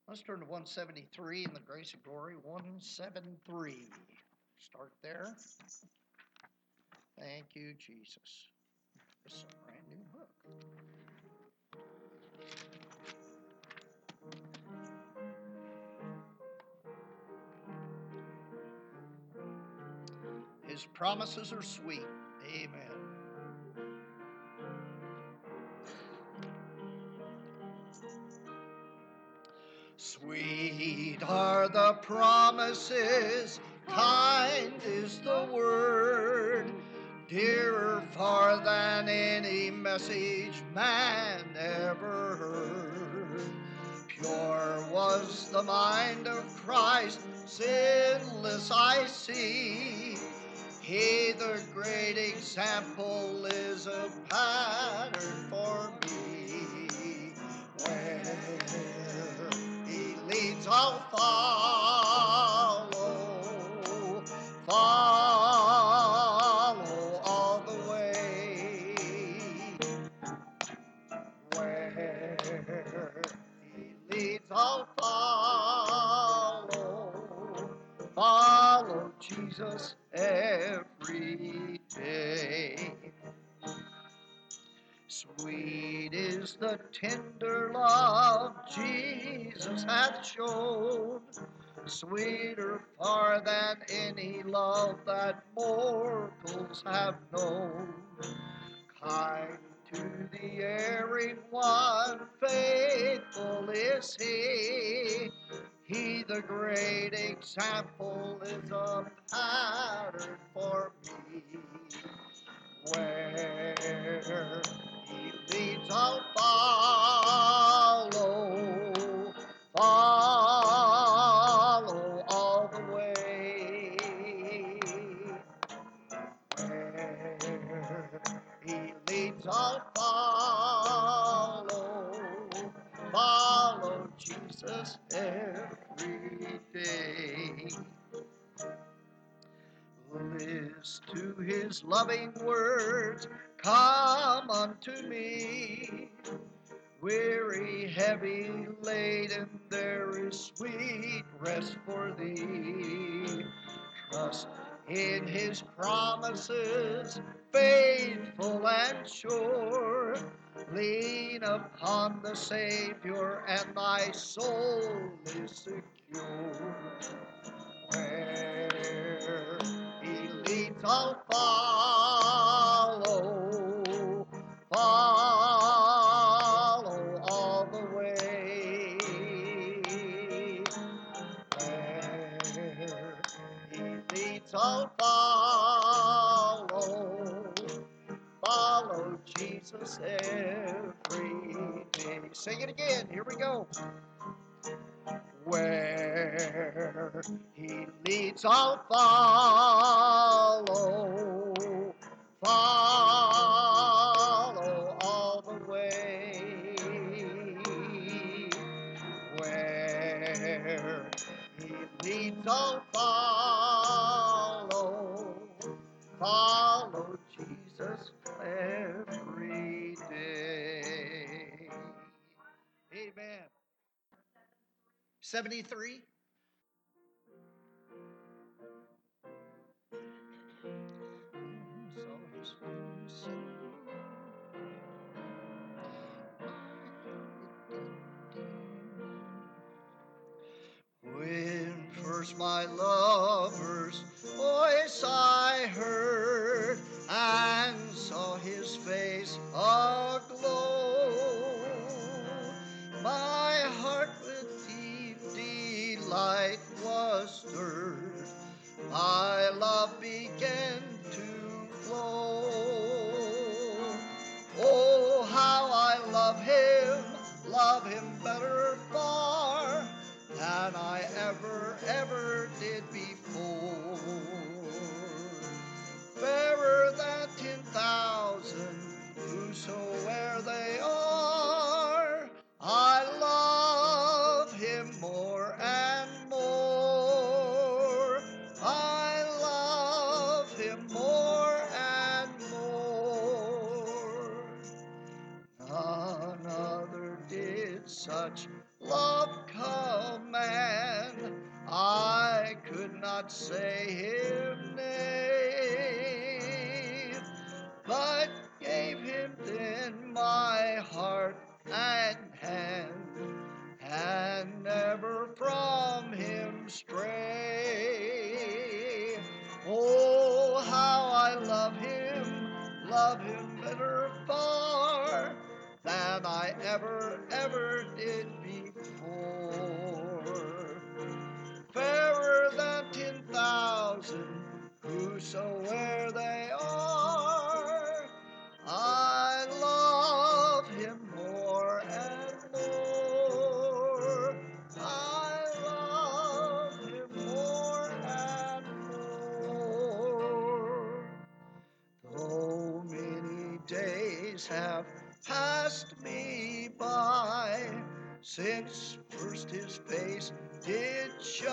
Let's turn to 173 in the Grace and Glory. 173. Start there. Thank you, Jesus. This is a brand new book. His promises are sweet. Amen. Sweet are the promises, kind is the word, dearer far than any message man ever heard. Pure was the mind of Christ, sinless I see. He, the great example, is a pattern for me. Where he leads, I'll follow all the way. Where he leads, I'll follow Jesus every day. Sweet is the tender love Jesus hath shown, sweeter far than any love that mortals have known. Kind to the erring one, faithful is he. He, the great example, is a pattern for me. Where he leads, I'll follow all the way. Where he leads, I'll follow Jesus every day. List to his loving words, come unto me. Weary, heavy laden, there is sweet rest for thee. Trust in his promises, faithful and sure. Lean upon the Savior, and thy soul is secure. Where he leads, I'll follow all the way. Where he leads, I'll follow Jesus every day. Sing it again. Here we go. Where he leads, I'll follow all the way. Where he leads, I'll follow Jesus every day. Amen. 73. When first my lover's voice I heard, and saw his face aglow, my heart with deep delight was stirred, my love began to flow. Oh, how I love him better far than I ever did before. Fairer than 10,000, whosoe'er they are, I love him more and more. I love him more and more. None other did such love come not say him nay, but gave him then my heart and hand, and never from him stray. Oh, how I love him better far than I ever did before. Fairer than 10,000, whosoe'er they are, I love him more and more. I love him more and more. Though many days have passed me by since first his face did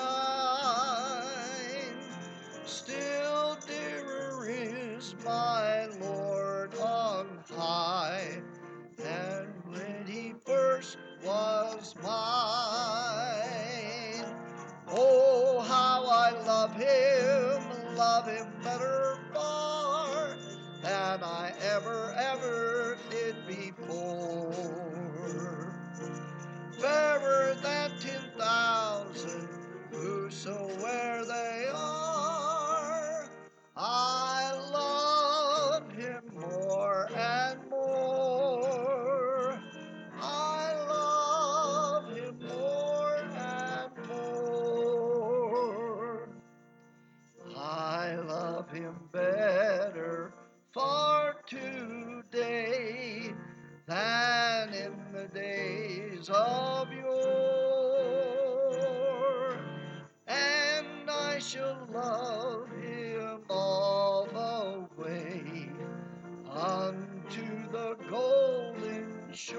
shine, still dearer is my Lord on high than when he first was mine. Oh, how I love him better far than I ever did before. Fairer than 10,000, whosoe'er they are, I love him more and more. I love him more and more. I love him better far today than in the days of yore, and I shall love him all the way unto the golden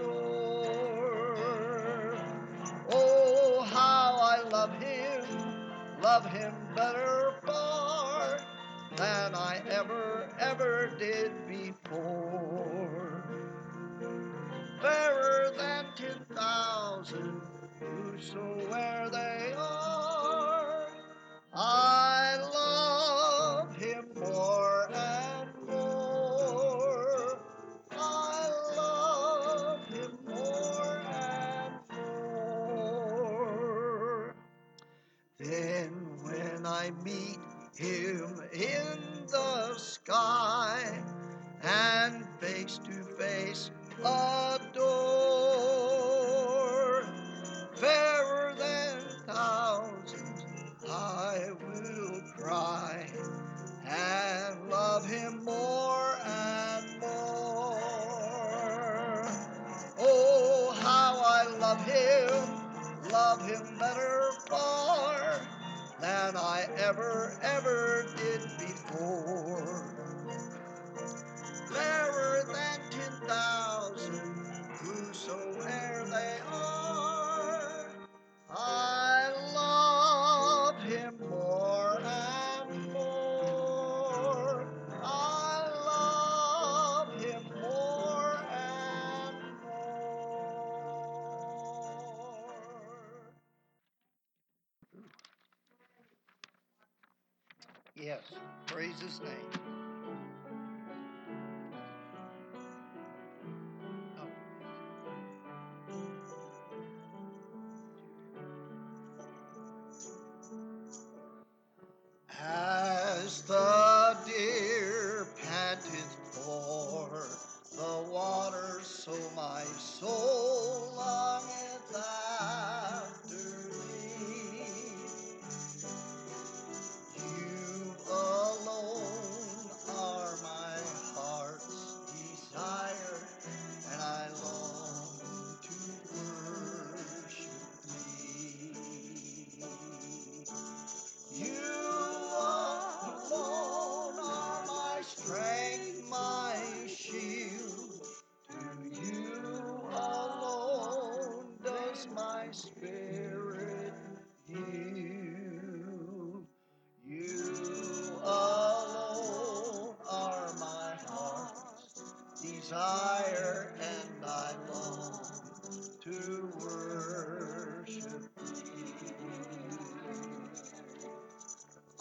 shore. Oh, how I love him better far than I ever did before. Fairer than 10,000, whosoe'er they are, I love him more and more. I love him more and more. Then when I meet him in the sky and face to face adore, fairer than thousands I will cry and love him more and more. Oh, how I love him better far than I ever did before. Fairer than 10,000, whosoe'er they are, I love him more and more. I love him more and more. Yes, praise his name. Oh. As the deer panteth for the water, so my soul longeth after thee. You alone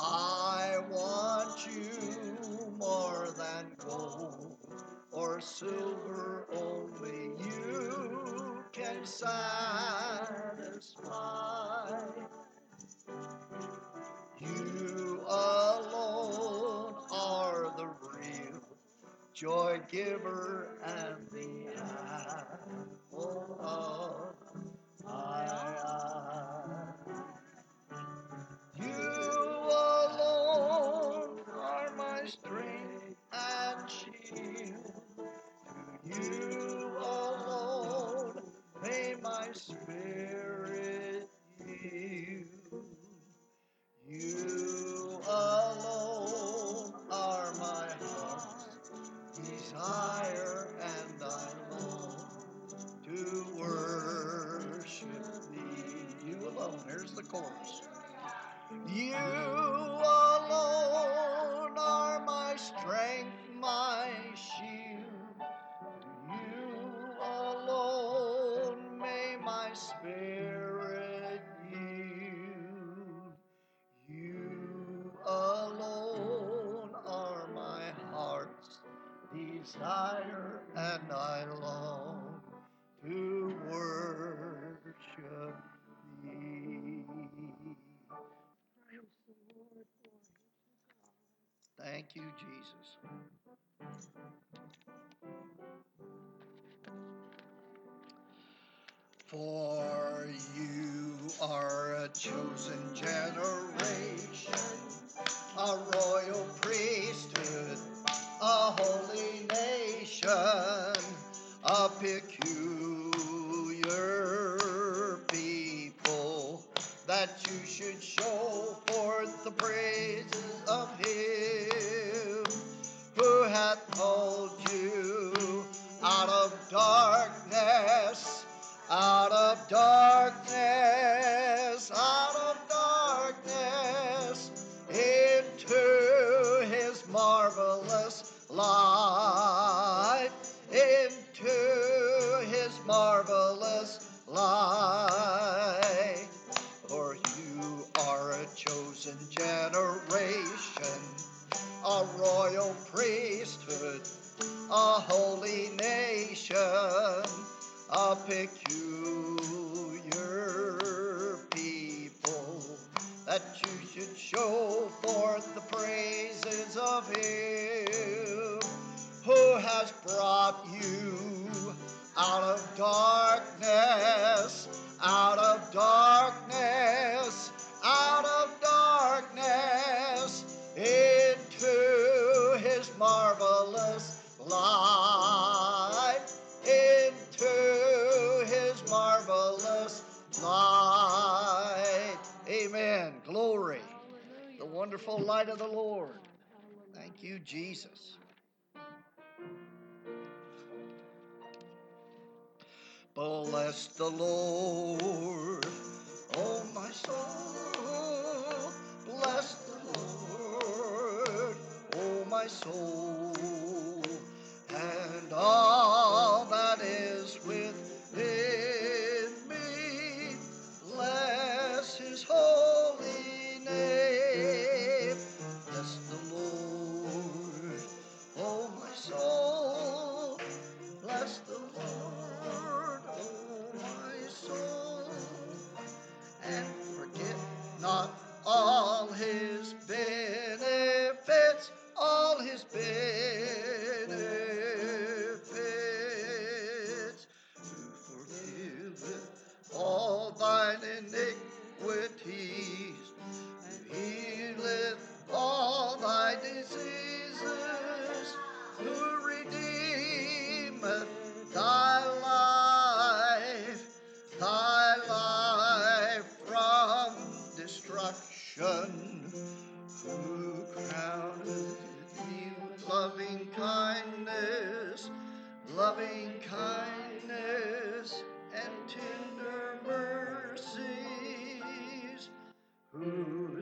I want you more than gold or silver, only you can satisfy. You alone are the real joy giver and the apple of my eye. You alone are my strength and shield. You alone may my spirit yield. You alone are my heart's desire, and I long to worship thee. You alone. Here's the chorus. You alone are my strength, my shield. You alone may my spirit yield. You alone are my heart's desire, and I long to worship thee. Thank you, Jesus. For you are a chosen generation, a royal priesthood, a holy nation, a peculiar people, that you should show forth the praises of him who hath called you out of darkness, out of darkness, out of darkness, into his marvelous light, into his marvelous light. For you are a chosen generation, a royal priesthood, a holy nation, a peculiar people, that you should show forth the praises of him who has brought you out of darkness, out of darkness, out of darkness, into his marvelous light, into his marvelous light. Amen. Glory. The wonderful light of the Lord. Thank you, Jesus. Bless the Lord, oh my soul. Bless the Lord, oh my soul, and all that is within me. Bless his holy name. Bless the Lord, oh my soul. Bless the Lord, oh my soul, and forget not all his benefits, all his benefits, who forgiveth all thine iniquities, who healeth all thy diseases, who redeemeth thy life from destruction, who crowneth thee with loving kindness and tender mercies, who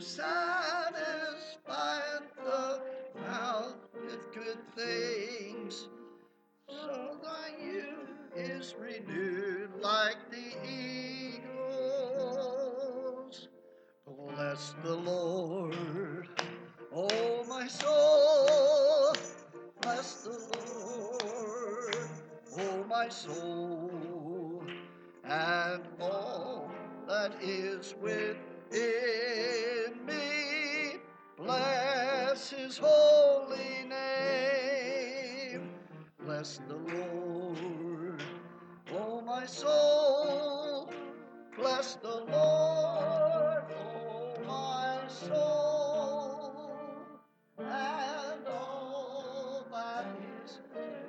satisfieth the mouth with good things, so thy youth is renewed like the eagles. Bless the Lord, oh my soul. Bless the Lord, oh my soul, and all that is within me. Bless his holy name. Bless the Lord, oh my soul. Bless the Lord, oh my soul, and all that is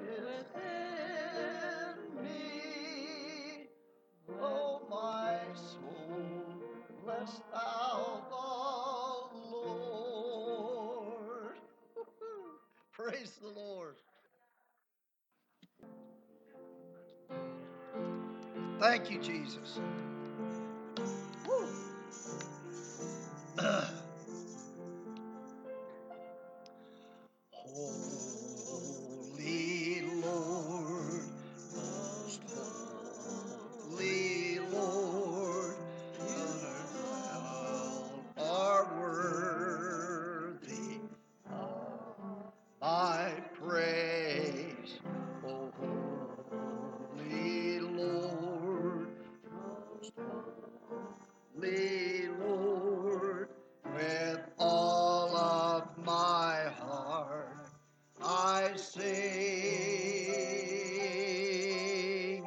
within me. Oh my soul, bless thou the Lord. Praise the Lord. Thank you, Jesus. Woo. Holy Lord, most holy Lord, thou art worthy of my praise. O holy Lord, most holy Lord, with all of my heart I sing.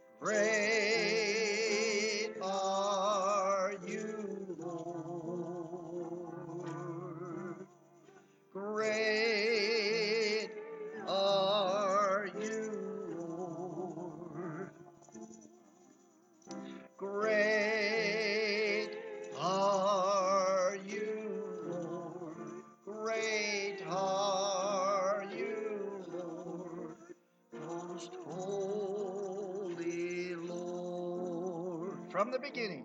Great are you, Lord. Great are you, Lord. Great are you, Lord. Great are you, Lord. Most holy Lord. From the beginning.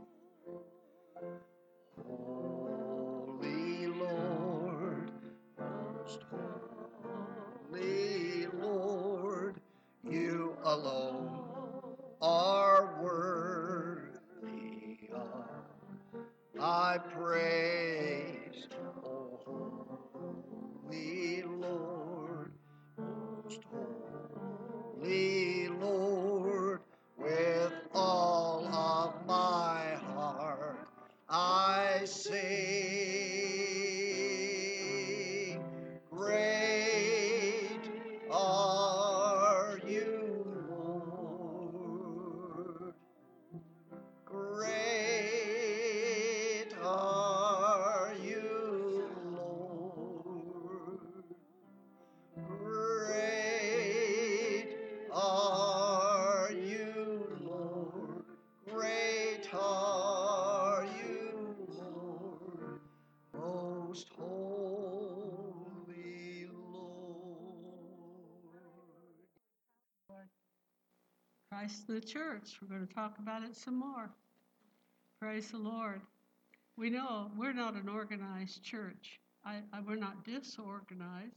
Holy Lord, most holy Lord, you alone are worthy of my praise. O holy Lord, most holy Lord, with all of my heart I sing. Great are you, Lord. Great are you, Lord. Great are you, Lord. Great are you, Lord. Most holy Lord. Christ the church. We're going to talk about it some more. Praise the Lord. We know we're not an organized church. We're not disorganized.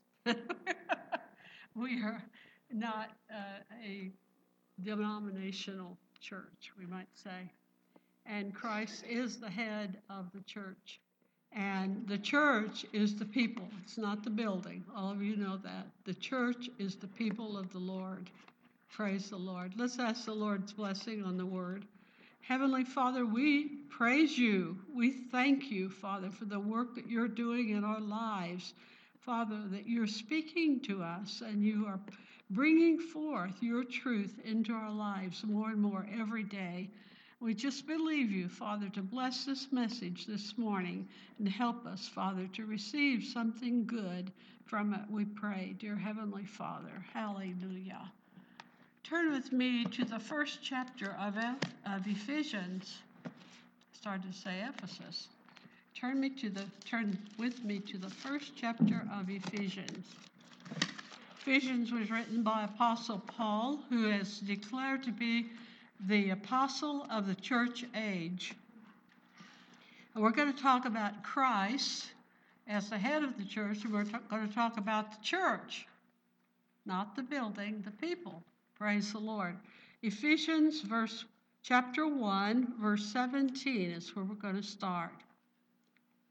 We are not a denominational church, we might say. And Christ is the head of the church. And the church is the people. It's not the building. All of you know that. The church is the people of the Lord. Praise the Lord. Let's ask the Lord's blessing on the word. Heavenly Father, we praise you. We thank you, Father, for the work that you're doing in our lives. Father, that you're speaking to us and you are bringing forth your truth into our lives more and more every day. We just believe you, Father, to bless this message this morning and help us, Father, to receive something good from it, we pray, dear Heavenly Father. Hallelujah. Turn with me to the first chapter of Ephesians. I started to say Ephesus. Turn with me to the first chapter of Ephesians. Ephesians was written by Apostle Paul, who is declared to be the apostle of the church age. And we're going to talk about Christ as the head of the church, and we're going to talk about the church, not the building, the people. Praise the Lord. Ephesians chapter 1, verse 17 is where we're going to start.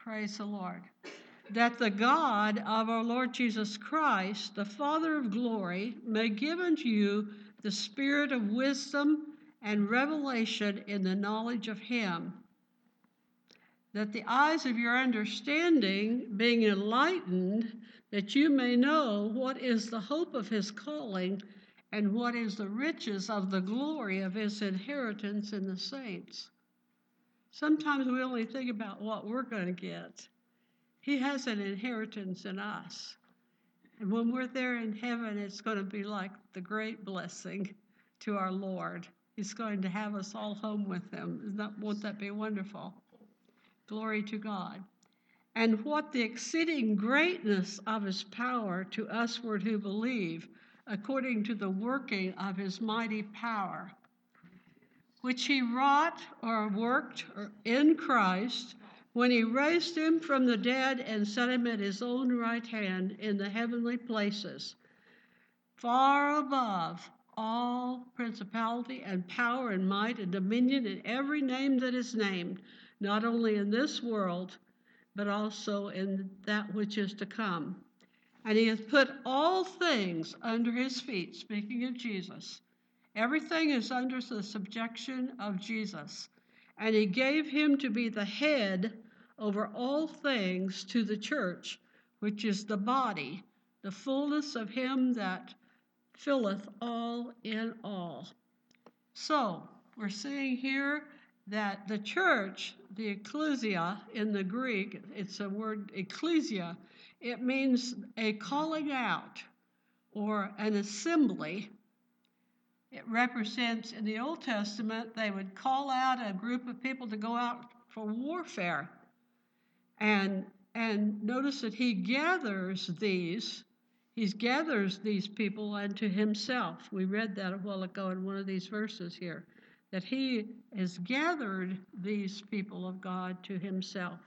Praise the Lord. That the God of our Lord Jesus Christ, the Father of glory, may give unto you the spirit of wisdom and revelation in the knowledge of him, that the eyes of your understanding being enlightened, that you may know what is the hope of his calling and what is the riches of the glory of his inheritance in the saints. Sometimes we only think about what we're going to get. He has an inheritance in us. And when we're there in heaven, it's going to be like the great blessing to our Lord. He's going to have us all home with him. Won't that be wonderful? Glory to God. And what the exceeding greatness of his power to usward who believe, according to the working of his mighty power, which he wrought or worked in Christ, when he raised him from the dead and set him at his own right hand in the heavenly places, far above all principality and power and might and dominion and every name that is named, not only in this world, but also in that which is to come. And he hath put all things under his feet, speaking of Jesus. Everything is under the subjection of Jesus. And he gave him to be the head over all things to the church, which is the body, the fullness of him that filleth all in all. So, we're seeing here that the church, the ecclesia in the Greek, it's a word ecclesia, it means a calling out or an assembly. It represents, in the Old Testament, they would call out a group of people to go out for warfare. And notice that he gathers these people unto himself. We read that a while ago in one of these verses here, that he has gathered these people of God to himself.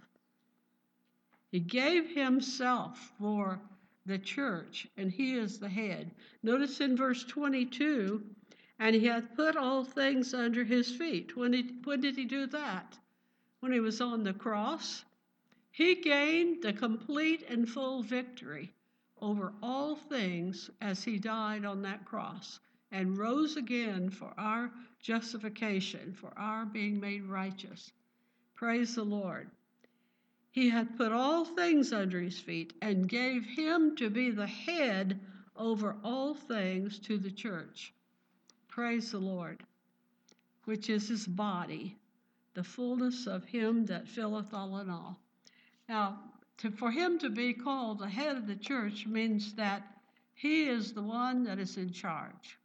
He gave himself for the church, and he is the head. Notice in verse 22, and he hath put all things under his feet. When did he do that? When he was on the cross. He gained the complete and full victory over all things as he died on that cross and rose again for our justification, for our being made righteous. Praise the Lord. He hath put all things under his feet and gave him to be the head over all things to the church. Praise the Lord, which is his body, the fullness of him that filleth all in all. Now, for him to be called the head of the church means that he is the one that is in charge.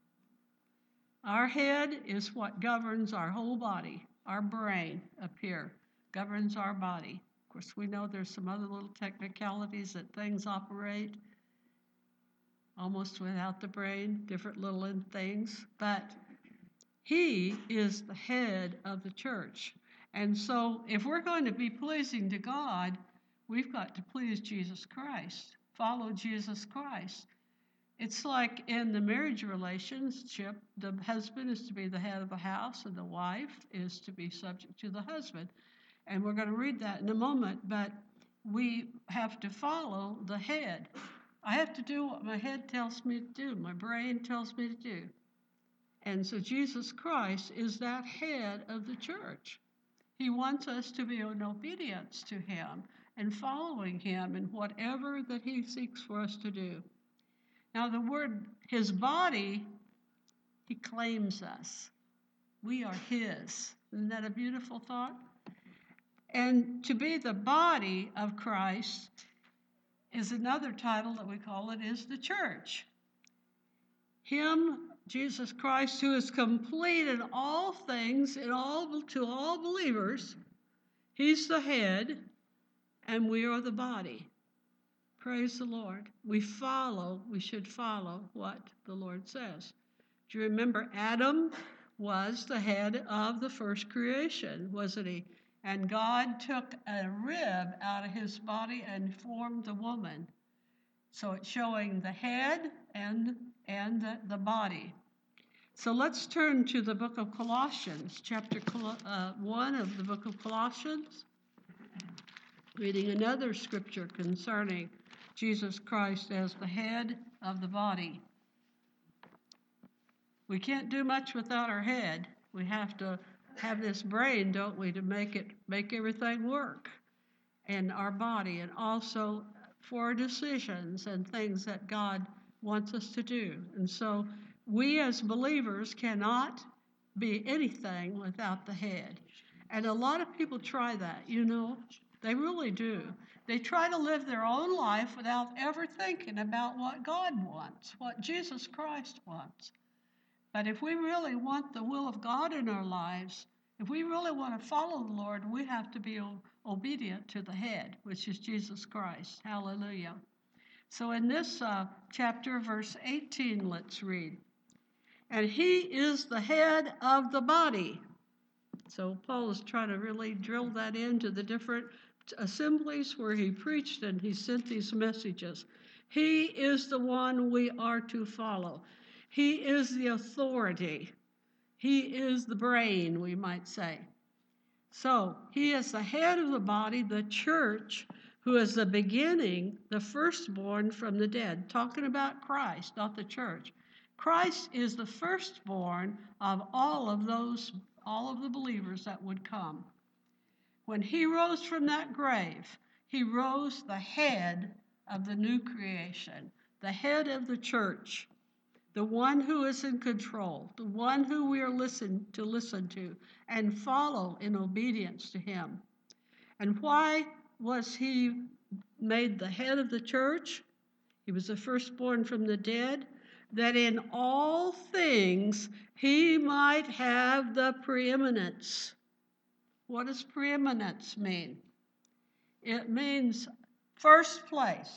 Our head is what governs our whole body. Our brain up here governs our body. Of course, we know there's some other little technicalities that things operate almost without the brain, different little things, but he is the head of the church. And so if we're going to be pleasing to God, we've got to please Jesus Christ, follow Jesus Christ. It's like in the marriage relationship, the husband is to be the head of the house and the wife is to be subject to the husband. And we're going to read that in a moment, but we have to follow the head. I have to do what my head tells me to do, my brain tells me to do. And so Jesus Christ is that head of the church. He wants us to be in obedience to him and following him in whatever that he seeks for us to do. Now the word, his body, he claims us. We are his. Isn't that a beautiful thought? And to be the body of Christ is another title that we call it, is the church. Him, Jesus Christ, who is complete in all things, to all believers. He's the head, and we are the body. Praise the Lord. We should follow what the Lord says. Do you remember Adam was the head of the first creation, wasn't he? And God took a rib out of his body and formed the woman. So it's showing the head and the body. So let's turn to the book of Colossians, chapter 1 of the book of Colossians. Reading another scripture concerning Jesus Christ as the head of the body. We can't do much without our head. We have to have this brain, don't we, to make everything work in our body, and also for decisions and things that God wants us to do. And so we as believers cannot be anything without the head. And a lot of people try that, you know. They really do. They try to live their own life without ever thinking about what God wants, what Jesus Christ wants. But if we really want the will of God in our lives, if we really want to follow the Lord, we have to be obedient to the head, which is Jesus Christ. Hallelujah. So in this chapter, verse 18, let's read. And he is the head of the body. So Paul is trying to really drill that into the different assemblies where he preached and he sent these messages. He is the one we are to follow. He is the authority. He is the brain, we might say. So he is the head of the body, the church, who is the beginning, the firstborn from the dead. Talking about Christ, not the church. Christ is the firstborn of all of the believers that would come. When he rose from that grave, he rose the head of the new creation, the head of the church, the one who is in control, the one who we are listen to and follow in obedience to him. And why was he made the head of the church? He was the firstborn from the dead, that in all things he might have the preeminence. What does preeminence mean? It means first place.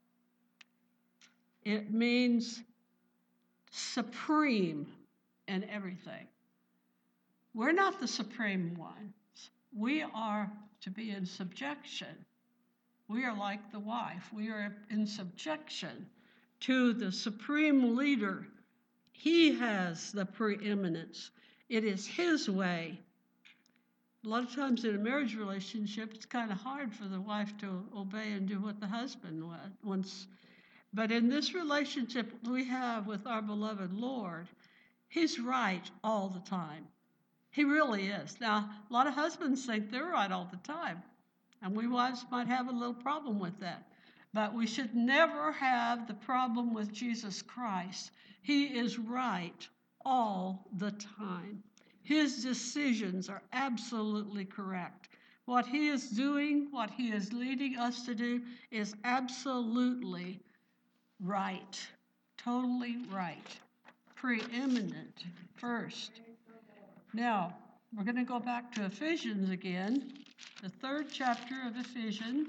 It means supreme in everything. We're not the supreme ones. We are to be in subjection. We are like the wife. We are in subjection to the supreme leader. He has the preeminence. It is his way. A lot of times in a marriage relationship, it's kind of hard for the wife to obey and do what the husband wants. But in this relationship we have with our beloved Lord, he's right all the time. He really is. Now, a lot of husbands think they're right all the time, and we wives might have a little problem with that. But we should never have the problem with Jesus Christ. He is right all the time. His decisions are absolutely correct. What he is doing, what he is leading us to do, is absolutely right, totally right, preeminent first. Now, we're going to go back to Ephesians again, the 3rd chapter of Ephesians.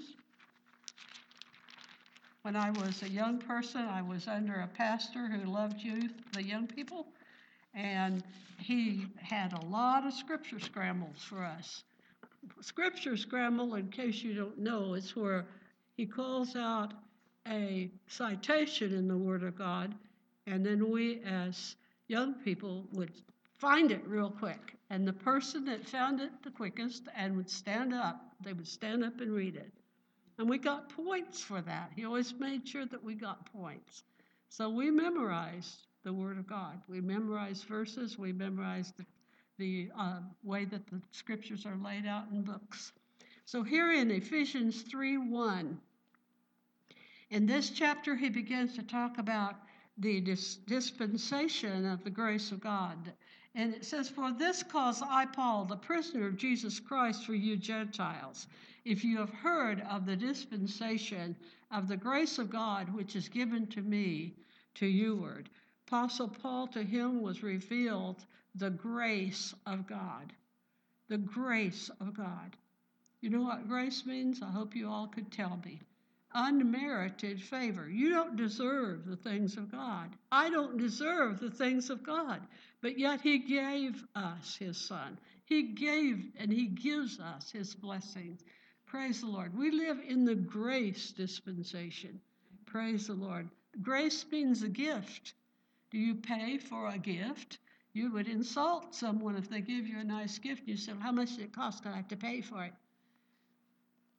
When I was a young person, I was under a pastor who loved the young people, and he had a lot of scripture scrambles for us. Scripture scramble, in case you don't know, is where he calls out a citation in the Word of God, and then we as young people would find it real quick. And the person that found it the quickest and would stand up, they would stand up and read it. And we got points for that. He always made sure that we got points. So we memorized the Word of God. We memorized verses. We memorized the way that the scriptures are laid out in books. So here in Ephesians 3:1, in this chapter, he begins to talk about the dispensation of the grace of God. And it says, "For this cause I, Paul, the prisoner of Jesus Christ for you Gentiles, if you have heard of the dispensation of the grace of God which is given to me to youward." Apostle Paul, to him was revealed the grace of God. The grace of God. You know what grace means? I hope you all could tell me. Unmerited favor. You don't deserve the things of God. I don't deserve the things of God. But yet he gave us his son. He gave and he gives us his blessings. Praise the Lord. We live in the grace dispensation. Praise the Lord. Grace means a gift. Do you pay for a gift? You would insult someone if they give you a nice gift. You say, "How much did it cost? I have to pay for it."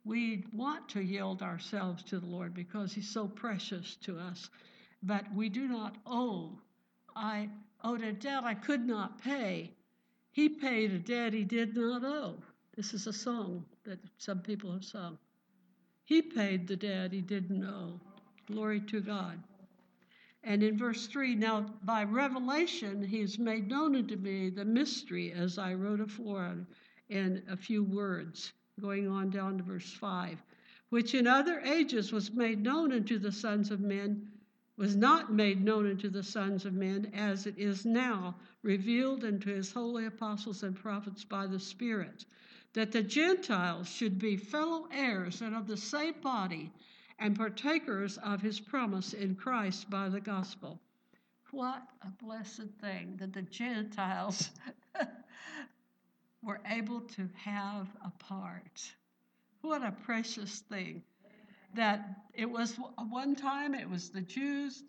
We want to yield ourselves to the Lord because he's so precious to us. But we do not owe. I owed a debt I could not pay. He paid a debt he did not owe. This is a song that some people have sung. He paid the debt he didn't owe. Glory to God. And in verse 3, now by revelation he has made known unto me the mystery, as I wrote afore in a few words, going on down to verse 5, which in other ages was made known unto the sons of men, was not made known unto the sons of men, as it is now revealed unto his holy apostles and prophets by the Spirit, that the Gentiles should be fellow heirs and of the same body, and partakers of his promise in Christ by the gospel. What a blessed thing that the Gentiles were able to have a part. What a precious thing. That it was one time it was the Jews,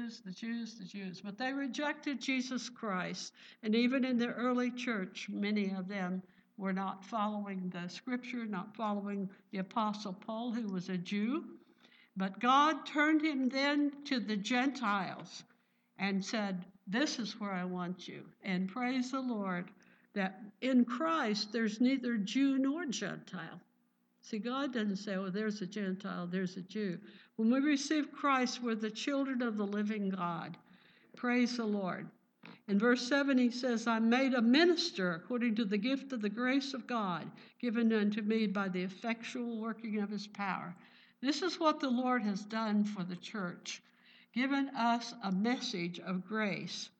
but they rejected Jesus Christ. And even in the early church, many of them were not following the scripture, not following the Apostle Paul, who was a Jew. But God turned him then to the Gentiles and said, this is where I want you. And praise the Lord that in Christ there's neither Jew nor Gentile. See, God doesn't say, oh, there's a Gentile, there's a Jew. When we receive Christ, we're the children of the living God. Praise the Lord. In verse 7, he says, I'm made a minister according to the gift of the grace of God given unto me by the effectual working of his power. This is what the Lord has done for the church, given us a message of grace.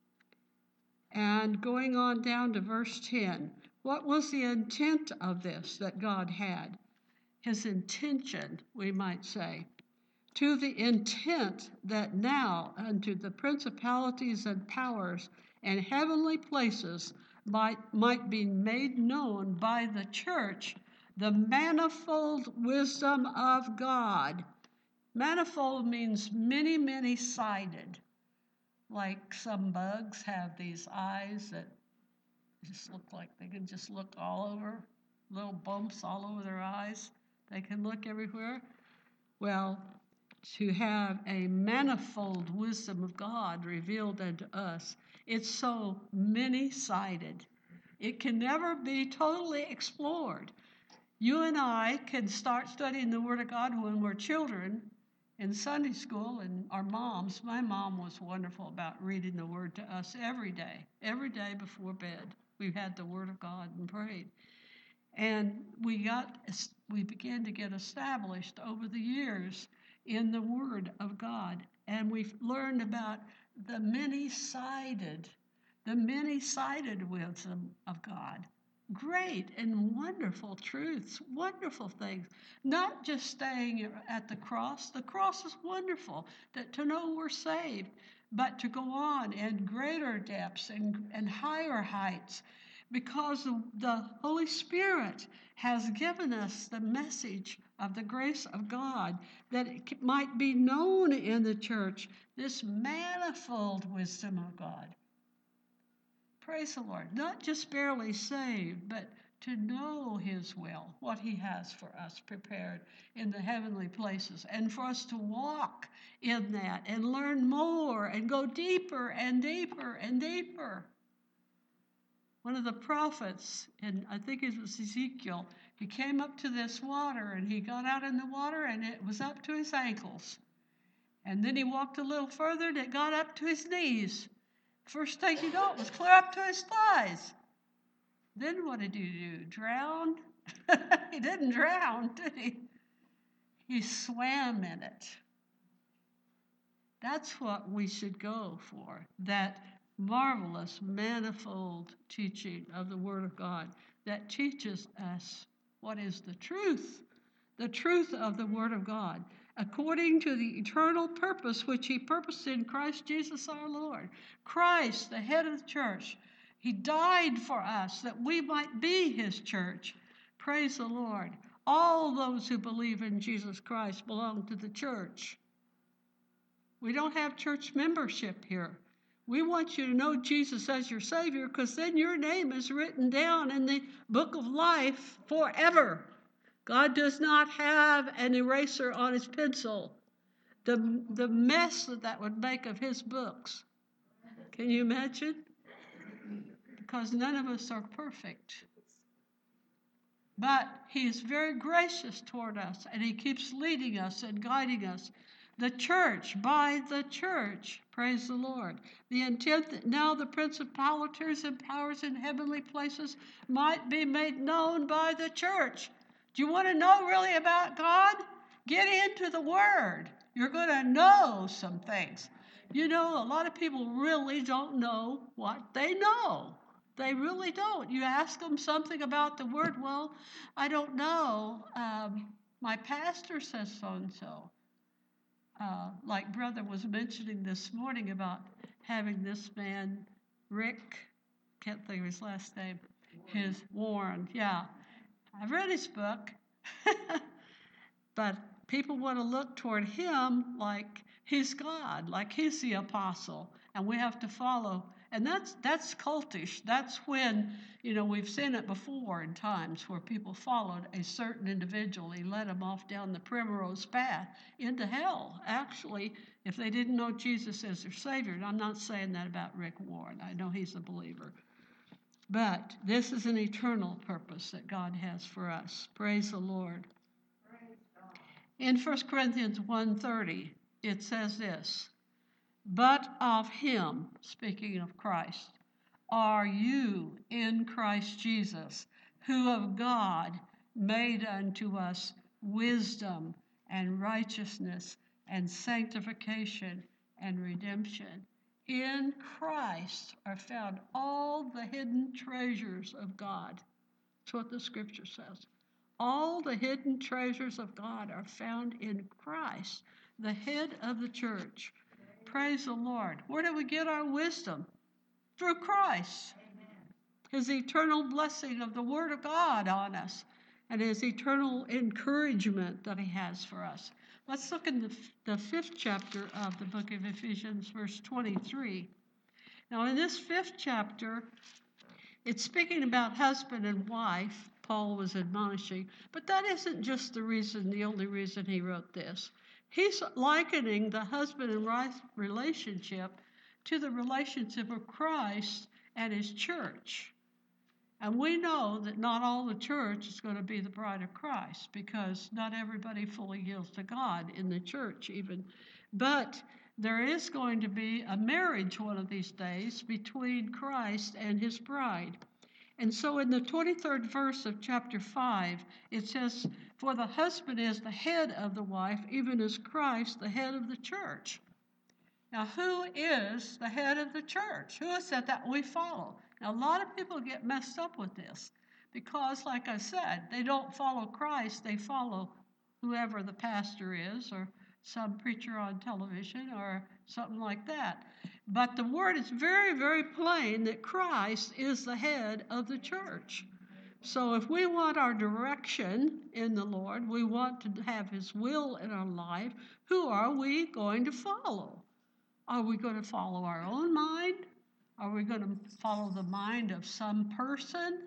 And going on down to verse 10, what was the intent of this that God had? His intention, we might say, to the intent that now unto the principalities and powers and heavenly places might be made known by the church the manifold wisdom of God. Manifold means many, many-sided. Like some bugs have these eyes that just look like they can just look all over, little bumps all over their eyes. They can look everywhere. Well, to have a manifold wisdom of God revealed unto us, it's so many-sided. It can never be totally explored. You and I can start studying the Word of God when we're children in Sunday school, and our moms, my mom was wonderful about reading the Word to us every day before bed. We had the Word of God and prayed. And we began to get established over the years in the Word of God. And we've learned about the many-sided wisdom of God. Great and wonderful truths, wonderful things. Not just staying at the cross. The cross is wonderful, that to know we're saved, but to go on in greater depths and higher heights, because the Holy Spirit has given us the message of the grace of God, that it might be known in the church, this manifold wisdom of God. Praise the Lord. Not just barely saved, but to know his will, what he has for us prepared in the heavenly places, and for us to walk in that and learn more and go deeper and deeper and deeper. One of the prophets, and I think it was Ezekiel, he came up to this water and he got out in the water and it was up to his ankles. And then he walked a little further and it got up to his knees. First thing you know, it was clear up to his thighs. Then what did he do? Drown? He didn't drown, did he? He swam in it. That's what we should go for, that marvelous, manifold teaching of the Word of God that teaches us what is the truth of the Word of God, according to the eternal purpose which he purposed in Christ Jesus our Lord. Christ, the head of the church, he died for us that we might be his church. Praise the Lord. All those who believe in Jesus Christ belong to the church. We don't have church membership here. We want you to know Jesus as your Savior, because then your name is written down in the book of life forever. God does not have an eraser on his pencil. The mess that would make of his books. Can you imagine? Because none of us are perfect. But he is very gracious toward us, and he keeps leading us and guiding us. The church, by the church, praise the Lord. The intent that now the principalities and powers in heavenly places might be made known by the church. Do you want to know really about God? Get into the Word. You're going to know some things. You know, a lot of people really don't know what they know. They really don't. You ask them something about the Word, well, I don't know. My pastor says so-and-so. Like Brother was mentioning this morning about having this man, Rick, can't think of his last name, his Warren, yeah. I've read his book, but people want to look toward him like he's God, like he's the apostle, and we have to follow. And that's cultish. That's when, we've seen it before in times where people followed a certain individual. He led them off down the primrose path into hell, actually, if they didn't know Jesus as their Savior. And I'm not saying that about Rick Warren. I know he's a believer. But this is an eternal purpose that God has for us. Praise the Lord. In 1 Corinthians 1:30, it says this, but of him, speaking of Christ, are you in Christ Jesus, who of God made unto us wisdom and righteousness and sanctification and redemption. In Christ are found all the hidden treasures of God. That's what the scripture says. All the hidden treasures of God are found in Christ, the head of the church. Praise the Lord. Where do we get our wisdom? Through Christ. Amen. His eternal blessing of the Word of God on us and his eternal encouragement that he has for us. Let's look in the 5th chapter of the book of Ephesians, verse 23. Now, in this 5th chapter, it's speaking about husband and wife, Paul was admonishing, but that isn't just the only reason he wrote this. He's likening the husband and wife relationship to the relationship of Christ and his church. And we know that not all the church is going to be the bride of Christ because not everybody fully yields to God in the church even. But there is going to be a marriage one of these days between Christ and his bride. And so in the 23rd verse of chapter 5, it says, for the husband is the head of the wife, even as Christ the head of the church. Now, who is the head of the church? Who is it that we follow? Now, a lot of people get messed up with this because, like I said, they don't follow Christ. They follow whoever the pastor is or some preacher on television or something like that. But the word is very, very plain that Christ is the head of the church. So if we want our direction in the Lord, we want to have his will in our life, who are we going to follow? Are we going to follow our own mind? Are we going to follow the mind of some person,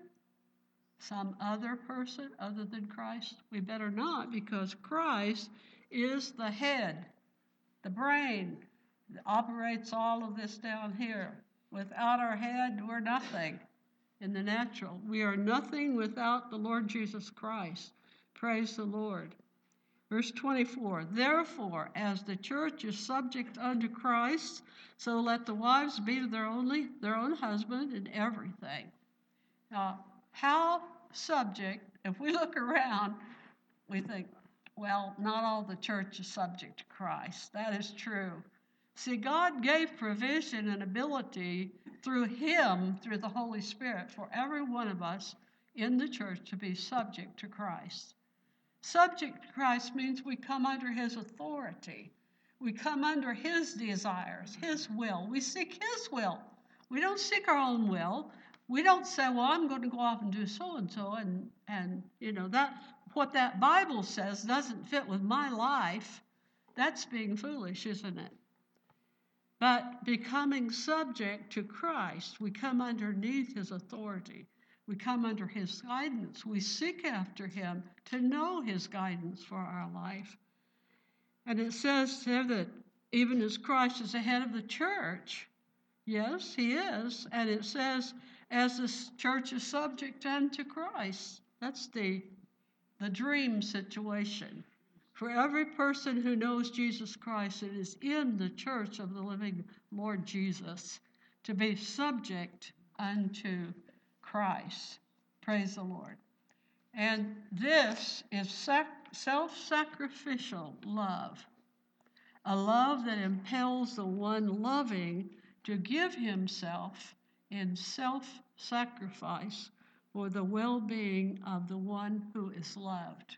some other person other than Christ? We better not, because Christ is the head, the brain that operates all of this down here. Without our head, we're nothing in the natural. We are nothing without the Lord Jesus Christ. Praise the Lord. Verse 24, therefore, as the church is subject unto Christ, so let the wives be to their own husband in everything. Now, how subject, if we look around, we think, well, not all the church is subject to Christ. That is true. See, God gave provision and ability through him, through the Holy Spirit, for every one of us in the church to be subject to Christ. Subject to Christ means we come under his authority. We come under his desires, his will. We seek his will. We don't seek our own will. We don't say, well, I'm going to go off and do so-and-so, and that what that Bible says doesn't fit with my life. That's being foolish, isn't it? But becoming subject to Christ, we come underneath his authority. We come under his guidance. We seek after him to know his guidance for our life. And it says there that even as Christ is the head of the church, yes, he is. And it says, as the church is subject unto Christ. That's the dream situation. For every person who knows Jesus Christ and is in the church of the living Lord Jesus, to be subject unto Christ. Praise the Lord. And this is self-sacrificial love, a love that impels the one loving to give himself in self-sacrifice for the well-being of the one who is loved.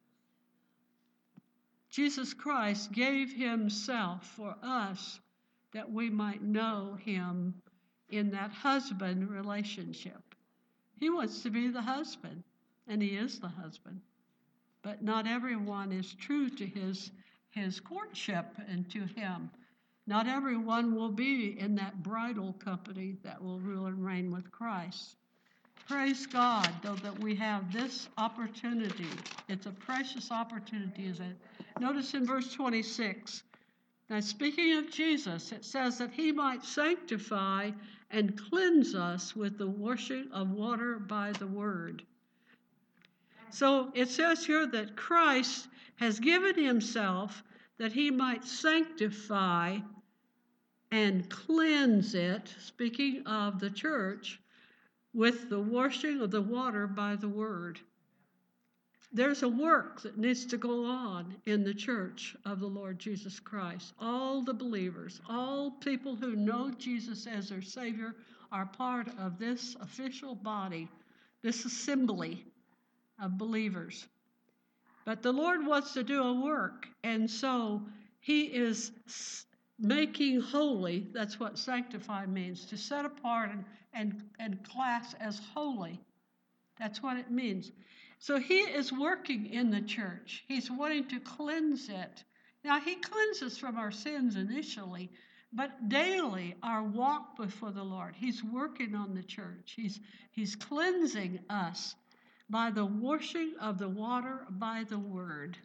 Jesus Christ gave himself for us that we might know him in that husband relationship. He wants to be the husband, and he is the husband. But not everyone is true to his courtship and to him. Not everyone will be in that bridal company that will rule and reign with Christ. Praise God, though, that we have this opportunity. It's a precious opportunity, isn't it? Notice in verse 26, now speaking of Jesus, it says that he might sanctify and cleanse us with the washing of water by the word. So it says here that Christ has given himself that he might sanctify and cleanse it, speaking of the church, with the washing of the water by the word. There's a work that needs to go on in the church of the Lord Jesus Christ. All the believers, all people who know Jesus as their Savior are part of this official body, this assembly of believers. But the Lord wants to do a work, and so he is making holy. That's what sanctify means, to set apart and class as holy. That's what it means. So he is working in the church. He's wanting to cleanse it. Now, he cleanses from our sins initially, but daily our walk before the Lord, he's working on the church. He's cleansing us by the washing of the water by the word.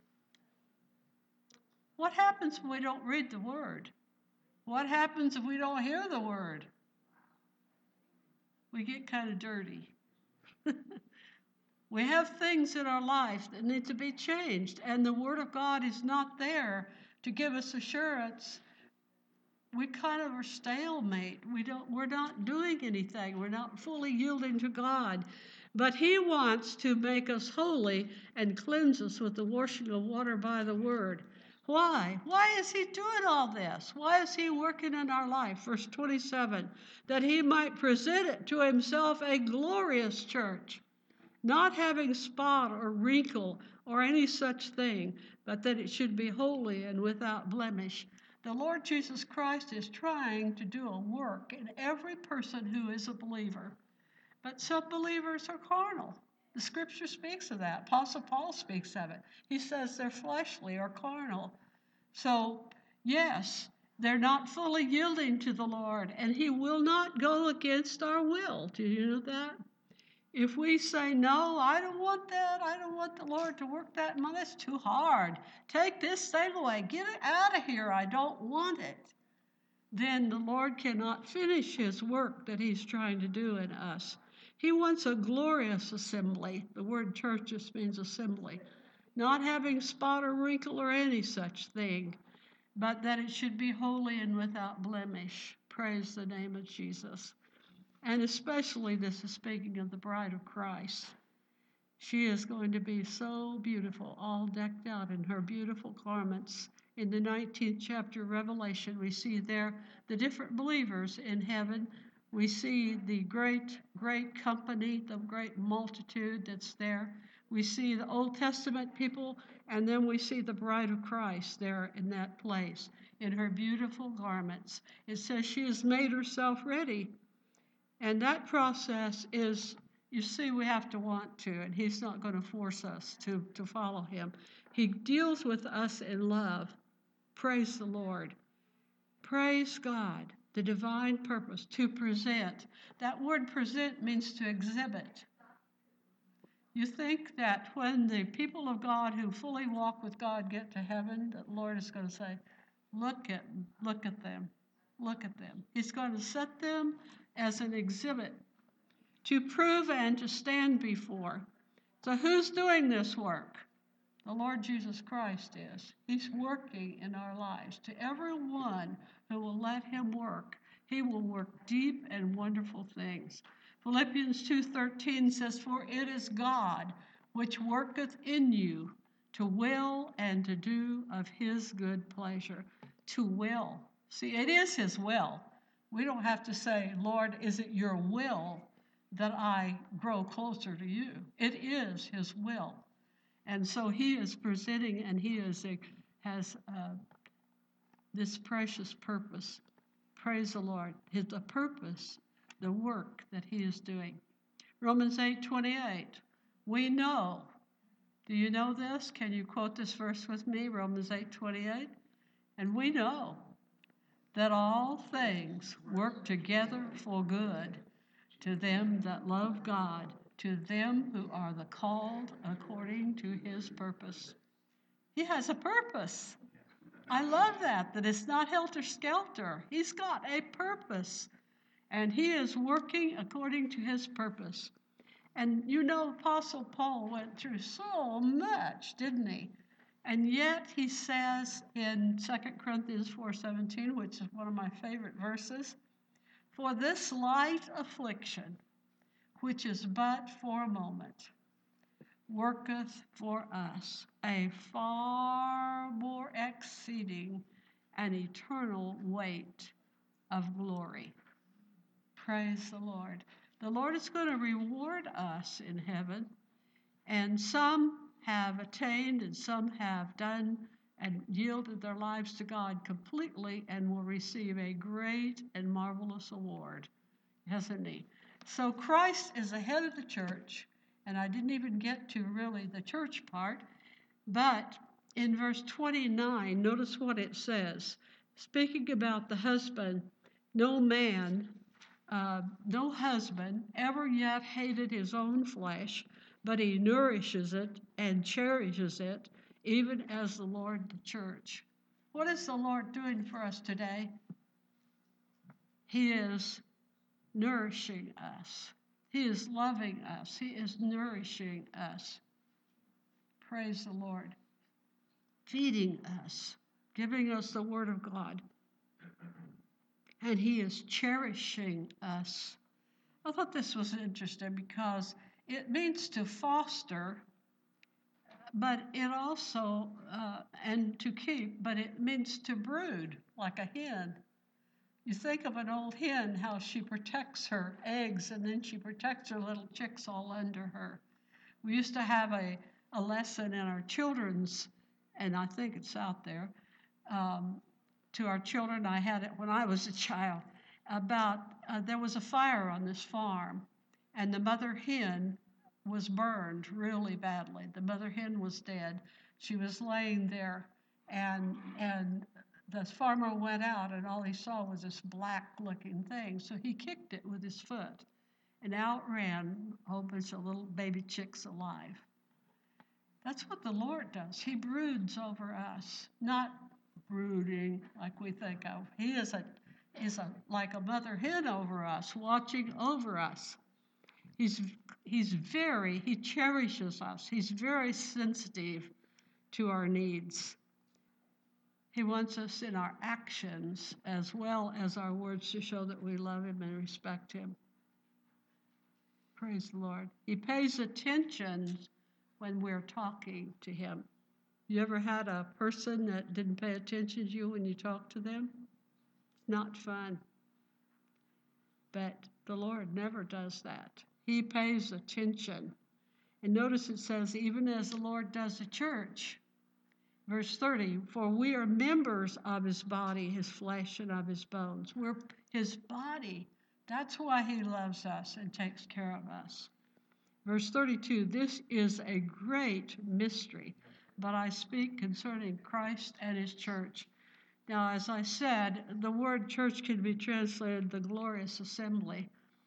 What happens when we don't read the word? What happens if we don't hear the word? We get kind of dirty. We have things in our life that need to be changed, and the Word of God is not there to give us assurance. We kind of are stalemate. We're not doing anything. We're not fully yielding to God. But he wants to make us holy and cleanse us with the washing of water by the Word. Why? Why is he doing all this? Why is he working in our life? Verse 27, that he might present it to himself a glorious church, not having spot or wrinkle or any such thing, but that it should be holy and without blemish. The Lord Jesus Christ is trying to do a work in every person who is a believer. But some believers are carnal. The scripture speaks of that. Apostle Paul speaks of it. He says they're fleshly or carnal. So, yes, they're not fully yielding to the Lord, and he will not go against our will. Do you know that? If we say, no, I don't want that, I don't want the Lord to work that in my life, that's too hard. Take this thing away. Get it out of here. I don't want it. Then the Lord cannot finish his work that he's trying to do in us. He wants a glorious assembly. The word church just means assembly. Not having spot or wrinkle or any such thing, but that it should be holy and without blemish. Praise the name of Jesus. And especially this is speaking of the bride of Christ. She is going to be so beautiful, all decked out in her beautiful garments. In the 19th chapter of Revelation, we see there the different believers in heaven. We see the great company, the great multitude that's there. We see the Old Testament people, and then we see the bride of Christ there in that place, in her beautiful garments. It says she has made herself ready. And that process is, you see, we have to want to, and he's not going to force us to follow him. He deals with us in love. Praise the Lord. Praise God. The divine purpose, to present. That word present means to exhibit. You think that when the people of God who fully walk with God get to heaven, that the Lord is going to say, look at them, look at them. He's going to set them as an exhibit to prove and to stand before. So who's doing this work? The Lord Jesus Christ is. He's working in our lives. To everyone who will let him work, he will work deep and wonderful things. Philippians 2:13 says, "For it is God which worketh in you to will and to do of his good pleasure." To will. See, it is his will. We don't have to say, "Lord, is it your will that I grow closer to you?" It is his will. And so he is presenting, and he has this precious purpose. Praise the Lord. The purpose, the work that he is doing. Romans 8:28. We know. Do you know this? Can you quote this verse with me? Romans 8:28. And we know that all things work together for good to them that love God, to them who are the called according to his purpose. He has a purpose. I love that it's not helter-skelter. He's got a purpose, and he is working according to his purpose. And you know, Apostle Paul went through so much, didn't he? And yet he says in 2 Corinthians 4:17, which is one of my favorite verses, "For this light affliction, which is but for a moment, worketh for us a far more exceeding and eternal weight of glory." Praise the Lord. The Lord is going to reward us in heaven, and some have attained and some have done and yielded their lives to God completely and will receive a great and marvelous award, hasn't he? So Christ is the head of the church, and I didn't even get to really the church part, but in verse 29, notice what it says. Speaking about the husband, no husband ever yet hated his own flesh, but he nourishes it and cherishes it, even as the Lord the church. What is the Lord doing for us today? He is nourishing us. He is loving us. He is nourishing us. Praise the Lord. Feeding us, giving us the Word of God. And he is cherishing us. I thought this was interesting because it means to foster, but it also, and to keep, but it means to brood, like a hen. You think of an old hen, how she protects her eggs, and then she protects her little chicks all under her. We used to have a lesson in our children's, and I think it's out there, to our children. I had it when I was a child, about there was a fire on this farm, and the mother hen was burned really badly. The mother hen was dead. She was laying there, and the farmer went out, and all he saw was this black-looking thing. So he kicked it with his foot, and out ran a whole bunch of little baby chicks alive. That's what the Lord does. He broods over us, not brooding like we think of. He is like a mother hen over us, watching over us. He cherishes us. He's very sensitive to our needs. He wants us in our actions as well as our words to show that we love him and respect him. Praise the Lord. He pays attention when we're talking to him. You ever had a person that didn't pay attention to you when you talked to them? It's not fun. But the Lord never does that. He pays attention. And notice it says, even as the Lord does the church. Verse 30, for we are members of his body, his flesh, and of his bones. We're his body. That's why he loves us and takes care of us. Verse 32, this is a great mystery, but I speak concerning Christ and his church. Now, as I said, the word church can be translated the glorious assembly.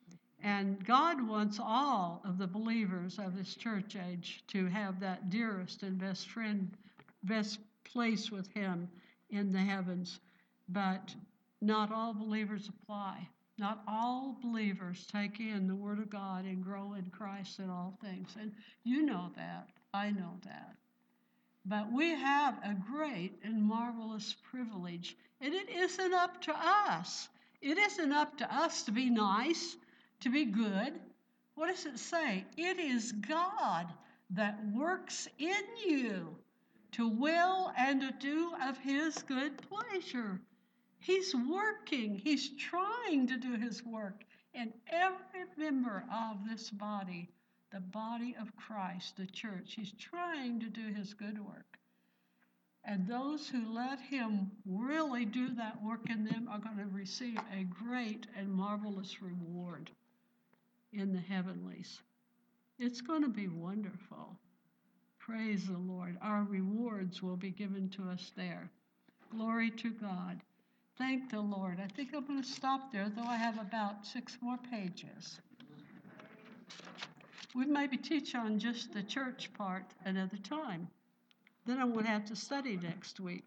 And God wants all of the believers of His church age to have that dearest and best friend, best place with Him in the heavens. But not all believers apply. Not all believers take in the Word of God and grow in Christ in all things. And you know that. I know that. But we have a great and marvelous privilege. And it isn't up to us. It isn't up to us to be nice, to be good. What does it say? It is God that works in you to will and to do of His good pleasure. He's working. He's trying to do His work in every member of this body, the body of Christ, the church. He's trying to do His good work. And those who let Him really do that work in them are going to receive a great and marvelous reward in the heavenlies. It's going to be wonderful. Praise the Lord. Our rewards will be given to us there. Glory to God. Thank the Lord. I think I'm going to stop there, though I have about 6 more pages. We maybe teach on just the church part another time. Then I won't have to study next week.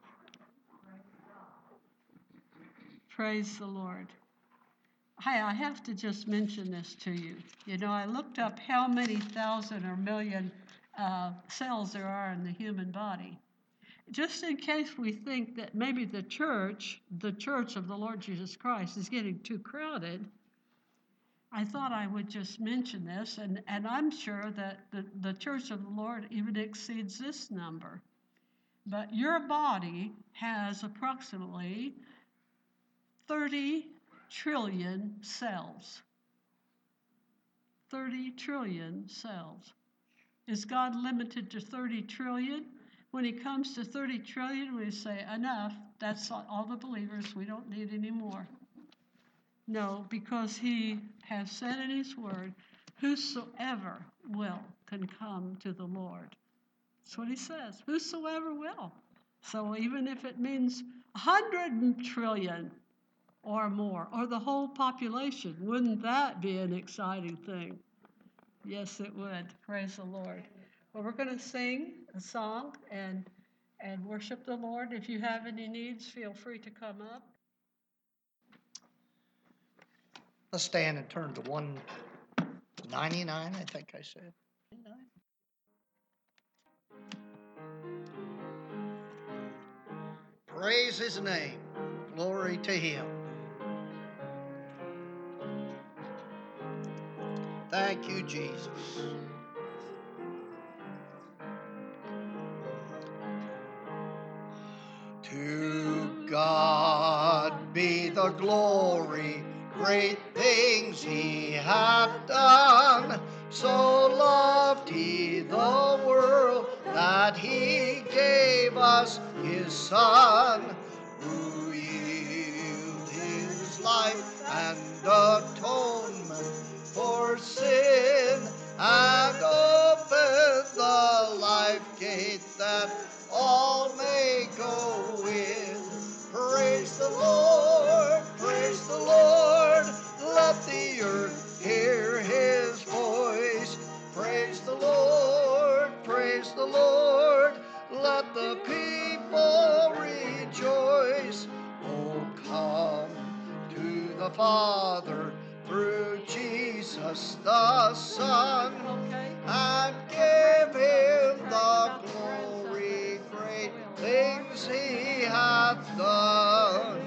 Praise the Lord. Hi, I have to just mention this to you. You know, I looked up how many thousand or million cells there are in the human body. Just in case we think that maybe the church of the Lord Jesus Christ is getting too crowded, I thought I would just mention this, and I'm sure that the church of the Lord even exceeds this number. But your body has approximately 30 trillion cells. 30 trillion cells. Is God limited to 30 trillion? When He comes to 30 trillion, we say, enough, that's all the believers, we don't need any more. No, because He has said in His word, whosoever will can come to the Lord. That's what He says, whosoever will. So even if it means 100 trillion or more, or the whole population, wouldn't that be an exciting thing? Yes, it would. Praise the Lord. Well, we're going to sing a song and worship the Lord. If you have any needs, feel free to come up. Let's stand and turn to 199, I think I said. Praise His name. Glory to Him. Thank you, Jesus. To God be the glory, great things He hath done. So loved He the world that He gave us His Son, who yielded His life and atonement for sin, and opened the life gate that all may go in. Praise the Lord, praise the Lord, let the earth hear His voice. Praise the Lord, let the people rejoice. Oh, come to the Father through Jesus the Son, and give Him the glory, great things He hath done.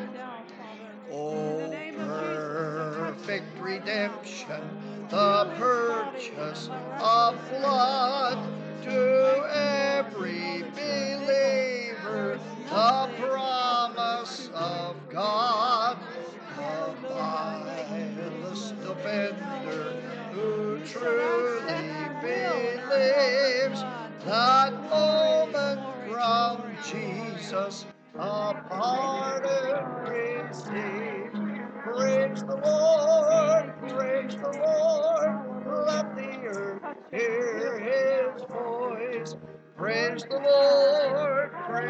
Oh, perfect redemption, the purchase of blood, to every believer, the promise of God. The vilest offender who truly believes, that moment from Jesus a pardon receives. Praise the Lord, let the earth hear His voice. Praise the Lord,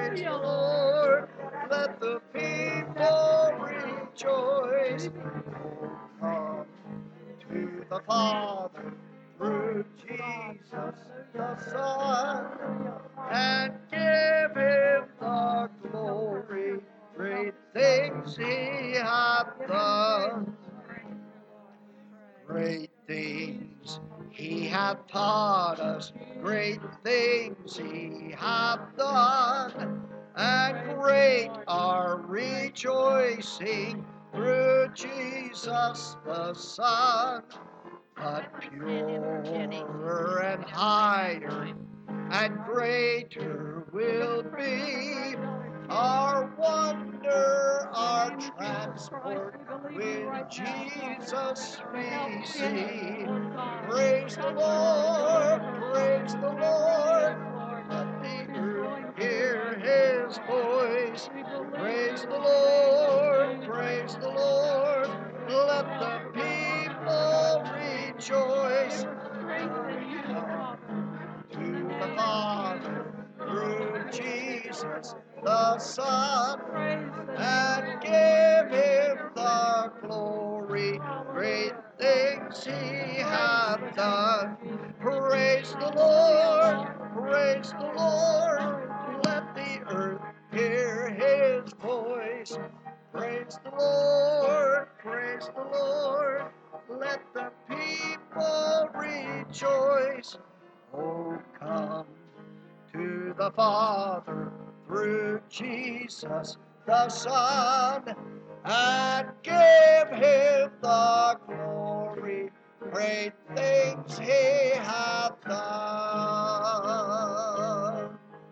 let the people rejoice. Come to the Father through Jesus the Son, and give him the glory. Great things he hath done. Great things he hath taught us. Great things he hath done. And great our rejoicing through Jesus the Son. But purer and higher and greater will be our wonder, our transport when Jesus we see. Praise the Lord, praise the Lord. Let the earth hear his voice. Praise the Lord, praise the Lord. Let the people rejoice. To the Father through Jesus the Son, and give him the glory. Great things he hath done. Praise the Lord, praise the Lord. Let the earth hear his voice. Praise the Lord, praise the Lord. Let the people rejoice. Oh, come to the Father through Jesus the Son, and give him the glory. Great things he hath done.